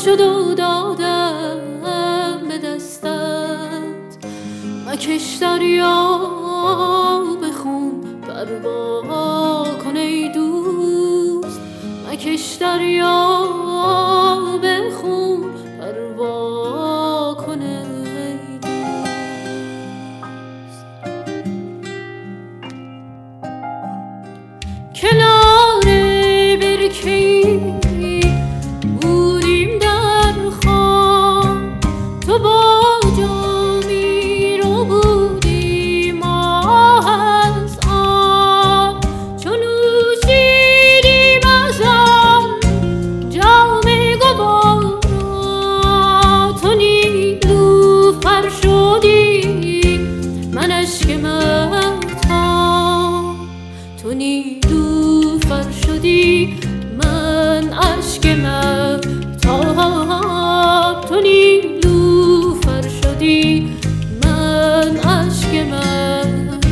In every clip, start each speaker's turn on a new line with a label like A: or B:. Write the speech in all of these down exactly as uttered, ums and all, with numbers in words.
A: شد و دادم به دستت. مکش دریا به خون پروا کن ای دوست. مکش دریا به خون پروا کن ای دوست. کنار برکه‌ای بودیم در خواب، تو با جامی رو بودی ما از آب. چون نوشیدیم از آن جام گوارا، تو نیلوفر شدی من اشک مهتاب. تو نیلوفر شدی من اشک مهتاب. تو نیلوفر شدی من اشک مهتاب.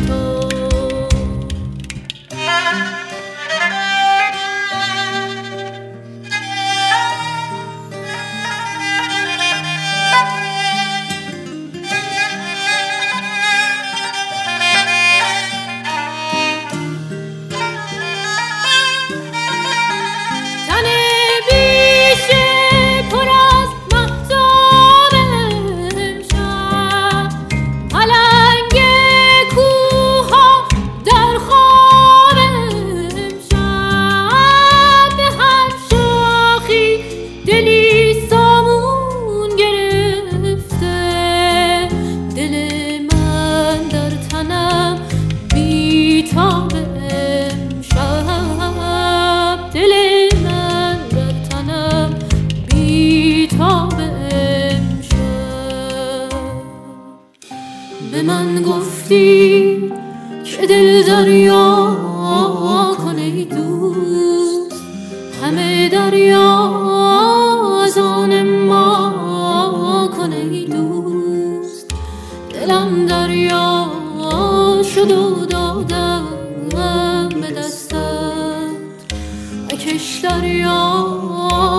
A: به من گفتی که دل دریا کن ای دوست. همه دریا از آن ما کن ای دوست. دلم دریا شد و دادم به دستت. مکش دریا